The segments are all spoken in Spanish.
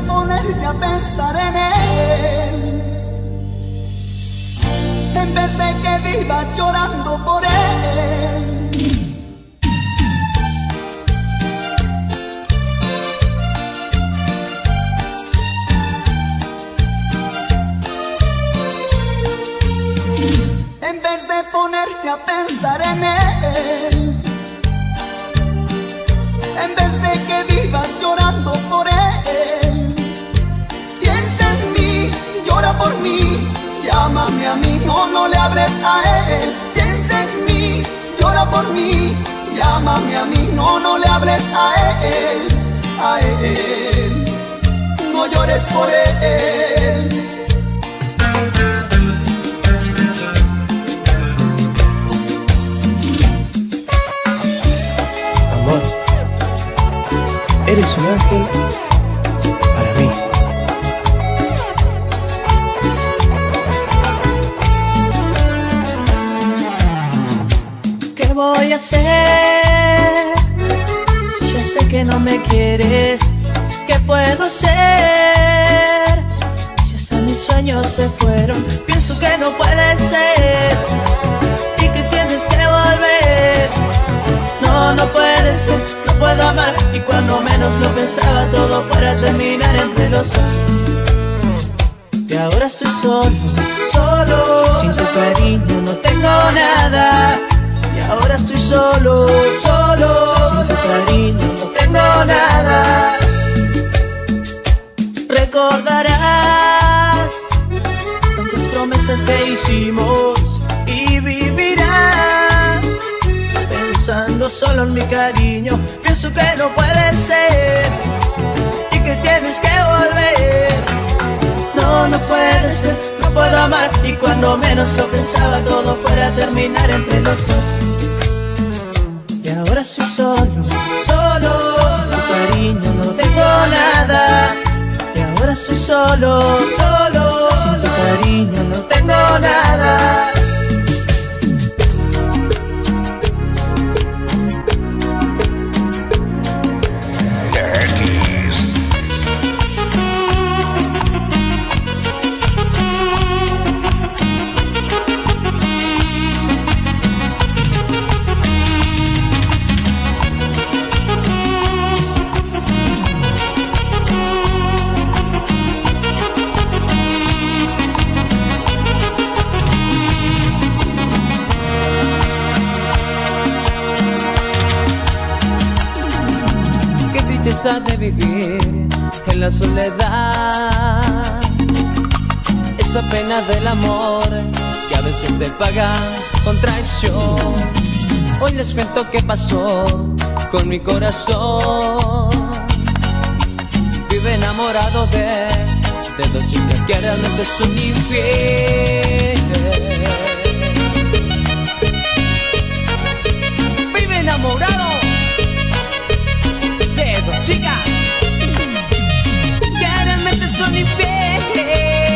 ponerte a pensar en él, en vez de que vivas llorando por él. En vez de ponerte a pensar en él, en vez de que vivas llorando por él, piensa en mí, llora por mí, llámame a mí, no le hables a él. Piensa en mí, llora por mí, llámame a mí, no le hables a él, a él, no llores por él. Eres un ángel para mí. ¿Qué voy a hacer si ya sé que no me quieres? ¿Qué puedo hacer si hasta mis sueños se fueron? Pienso que no puede ser y que tienes que volver. No puede ser, no puedo amar. Y cuando menos lo pensaba, todo fuera a terminar entre los dos. Y ahora estoy solo, sin tu cariño no tengo nada. Y ahora estoy solo, sin tu cariño no tengo nada. Recordarás tantas promesas que hicimos y vivirás pensando solo en mi cariño. Pienso que no puede ser y que tienes que volver. No puede ser, no puedo amar. Y cuando menos lo pensaba, todo fuera a terminar entre los dos. Y ahora estoy solo, sin tu cariño no tengo nada. Y ahora estoy solo, sin tu cariño no tengo nada. De vivir en la soledad, esa pena del amor que a veces te paga con traición. Hoy les cuento qué pasó con mi corazón. Vive enamorado de dos chicas que realmente son infieles. Vive enamorado chicas que realmente son infieles.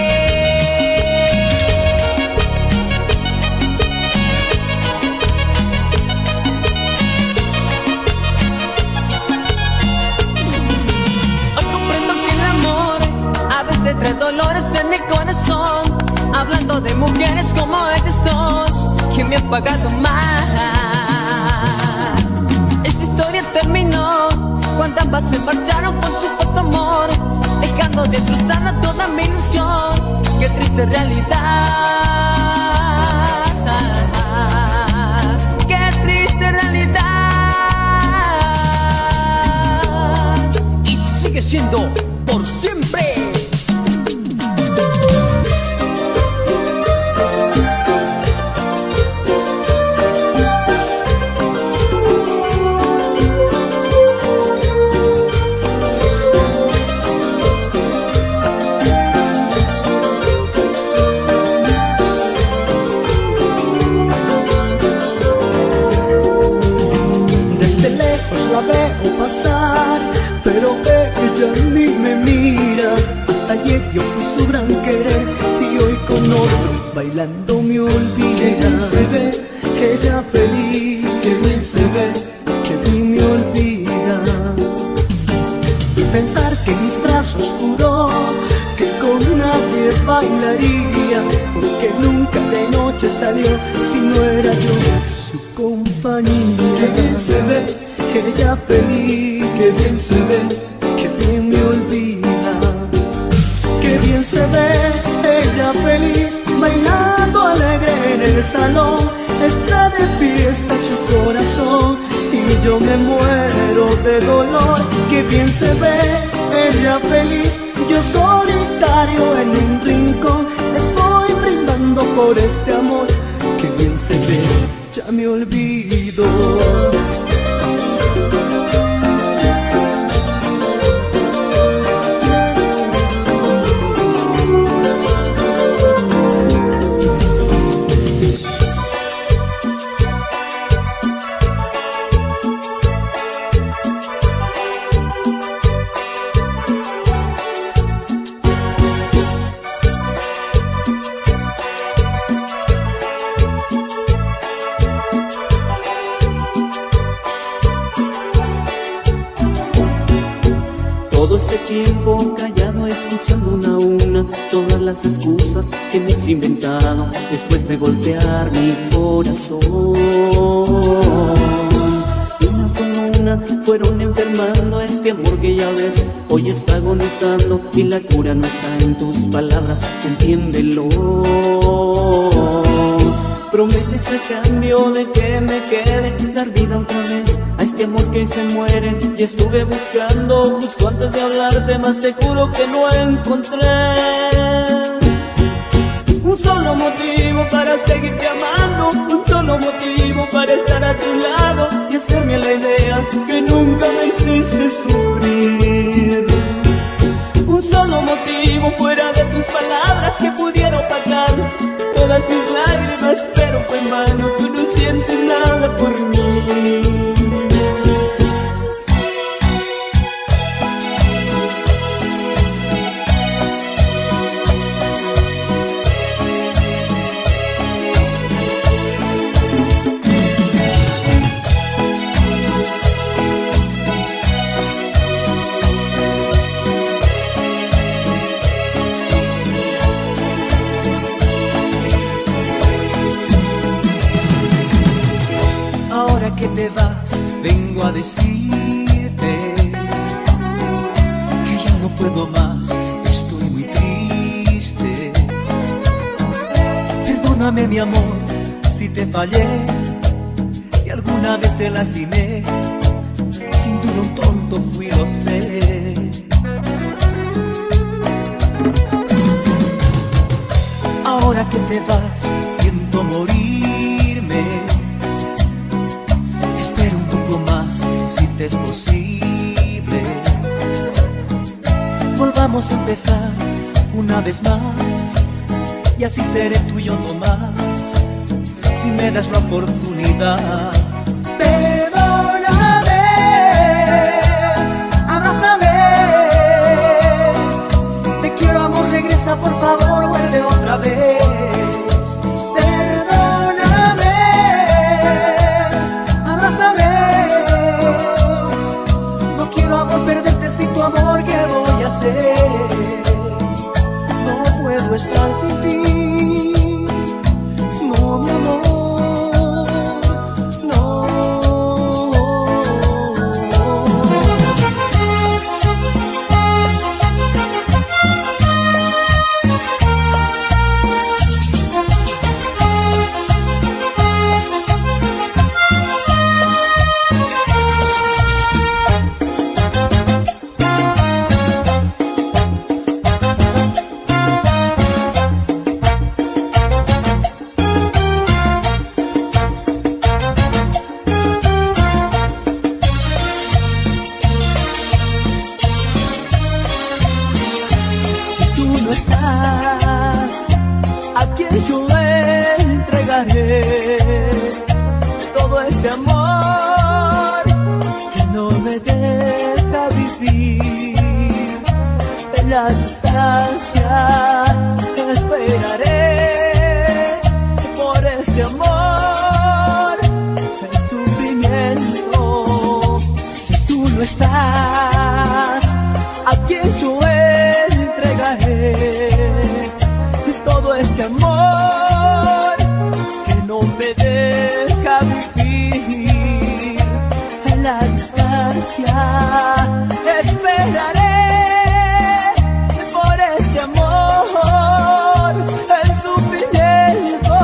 Hoy comprendo que el amor a veces trae dolores en mi corazón. Hablando de mujeres como ellas dos que me han pagado mal. Esta historia terminó cuando ambas se marcharon con su falso amor, dejando destrozada toda mi ilusión. Qué triste realidad, qué triste realidad. Y sigue siendo por siempre. Pero ella ni me mira. Hasta ayer yo fui su gran querer y hoy con otro bailando me olvida. Qué bien se ve ella feliz, qué bien se ve, que bien me olvida. pensar que en mis brazos juró que con nadie bailaría, porque nunca de noche salió si no era yo su compañía. Qué bien se ve ella feliz, qué bien se ve, qué bien me olvida. Qué bien se ve ella feliz, bailando alegre en el salón. Está de fiesta su corazón y yo me muero de dolor. Qué bien se ve ella feliz, yo solitario en un rincón. Estoy brindando por este amor. Qué bien se ve, ya me olvido. Tiempo callado, escuchando una a una todas las excusas que me has inventado después de golpear mi corazón. Una por una fueron enfermando este amor que ya ves hoy está agonizando, y la cura no está en tus palabras, entiéndelo. Prometes a cambio de que me quede dar vida otra vez a este amor que se muere. Y estuve buscando justo antes de hablarte, mas te juro que no encontré un solo motivo para seguirte amando, un solo motivo para estar a tu lado y hacerme la idea que nunca me hiciste sufrir. Un solo motivo fuera de tus palabras que pudiera opacar todas mis lágrimas, pero fue en vano, tú no sientes nada por mí. Que te vas, vengo a decirte que ya no puedo más, estoy muy triste. Perdóname mi amor, si te fallé, si alguna vez te lastimé, sin duda un tonto fui, lo sé. Ahora que te vas, siento morirme. Si te es posible, volvamos a empezar una vez más, y así seré tuyo no más, si me das la oportunidad. Perdóname, abrázame, te quiero amor, regresa por favor, vuelve otra vez. Amor, ¿qué voy a hacer? No puedo estar sin ti, no, mi amor, no. Todo este amor que no me deja vivir. En la distancia te esperaré por este amor, el sufrimiento. Si tú no estás, este amor que no me deja vivir. En la distancia esperaré por este amor el sufrimiento.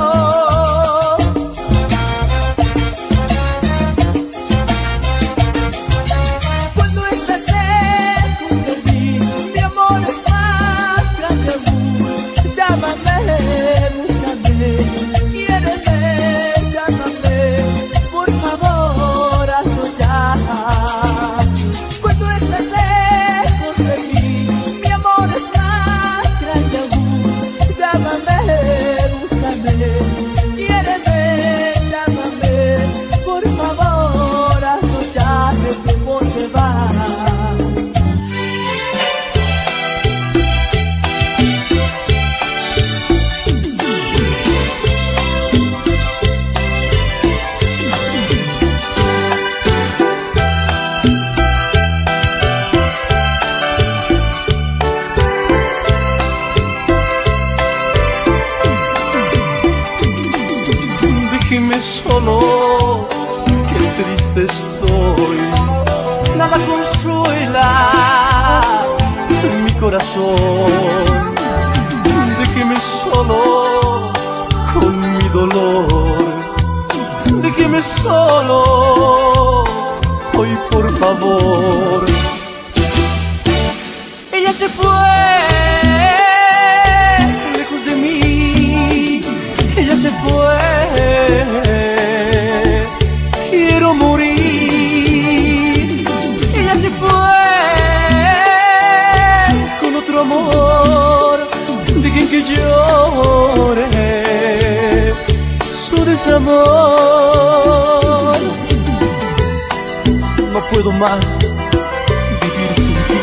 Cuando estás lejos de mí, mi amor es más grande aún. Llámame, búscame, quiéreme, llámame, por favor, hazlo ya. Cuando estás lejos de mí, mi amor es más grande aún. Llámame, búscame, quiéreme, llámame, por favor, hazlo ya, el tiempo se va. Déjeme solo, que triste estoy. Nada consuela mi corazón. Déjeme solo con mi dolor. Déjeme solo hoy, por favor. Ella se fue Lejos de mí, ella se fue. Quiero morir. ella se fue Con otro amor, dejen que llore su desamor. No puedo más vivir sin ti.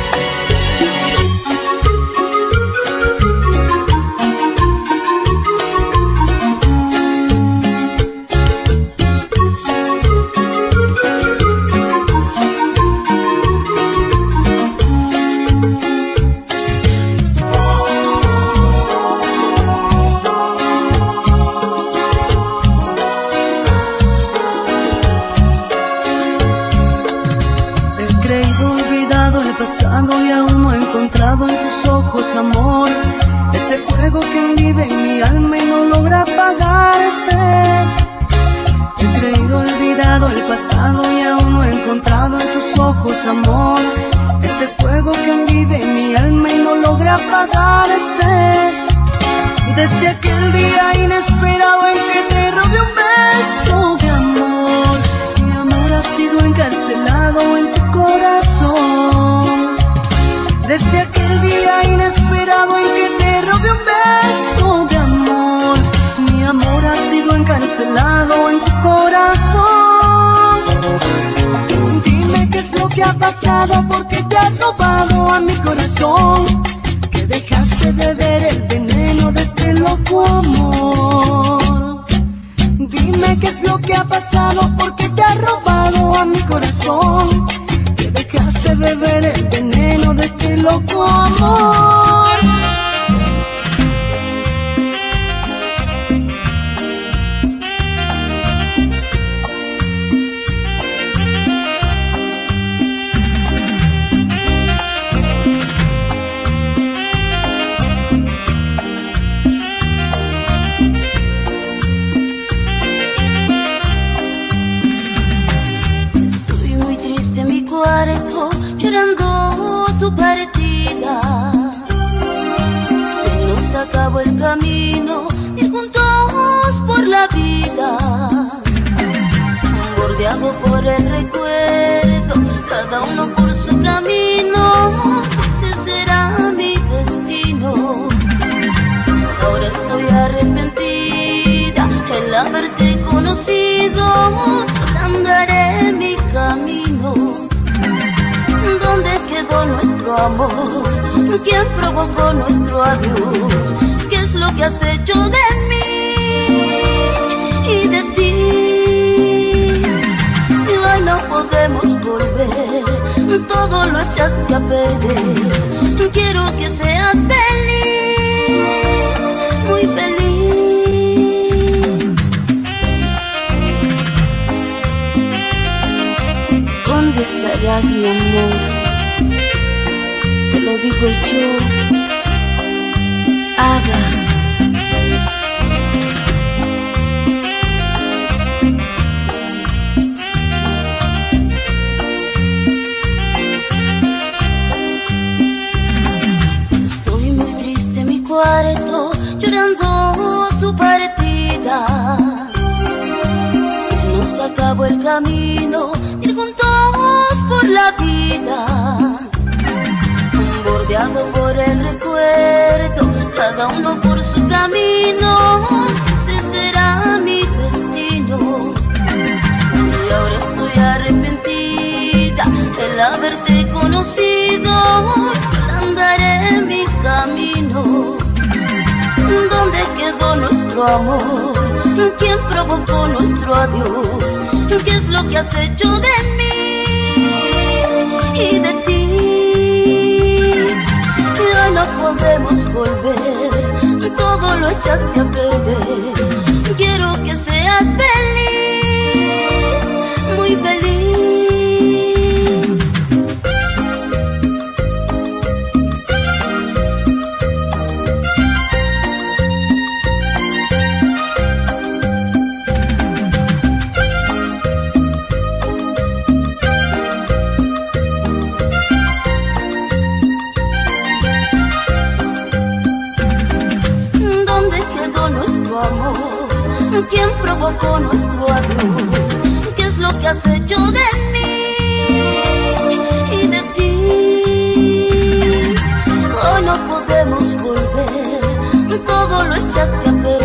He creído olvidado el pasado y aún no he encontrado en tus ojos amor. Ese fuego que vive en mi alma y no logra apagarse. He creído olvidado el pasado y aún no he encontrado en tus ojos amor. Ese fuego que vive en mi alma y no logra apagarse. Desde aquel día inesperado en que te robé un beso de amor, mi amor ha sido encarcelado en tu corazón. Desde aquel día inesperado en que te robé un beso de amor, mi amor ha sido encarcelado en tu corazón. Dime qué es lo que ha pasado, porque te has robado a mi corazón, que dejaste de ver el veneno de este loco amor. Dime qué es lo que ha pasado, porque te has robado a mi corazón, que dejaste de ver el veneno de este loco amor. Llorando tu partida, se nos acabó el camino, ir juntos por la vida, bordeado por el recuerdo, cada uno por su camino. Este será mi destino. Ahora estoy arrepentida el haberte conocido, solo andaré mi camino. ¿Dónde quedó nuestro amor? ¿Quién provocó nuestro adiós? ¿Qué es lo que has hecho de mí y de ti? Y hoy no podemos volver, todo lo echaste a perder. Quiero que seas feliz, digo yo, haga. Estoy muy triste en mi cuarto, llorando su partida. Se nos acabó el camino, ir juntos por la vida. Bordeado por el recuerdo, cada uno por su camino. Este será mi destino. Y ahora estoy arrepentida el haberte conocido. Andaré mi camino. ¿Dónde quedó nuestro amor? ¿Quién provocó nuestro adiós? ¿Qué es lo que has hecho de mí y de ti? Hoy no podemos volver, todo lo echaste a perder. Quiero que seas feliz, muy feliz. ¿Quién provocó nuestro adiós? ¿Qué es lo que has hecho de mí y de ti? Hoy no podemos volver, todo lo echaste a perder.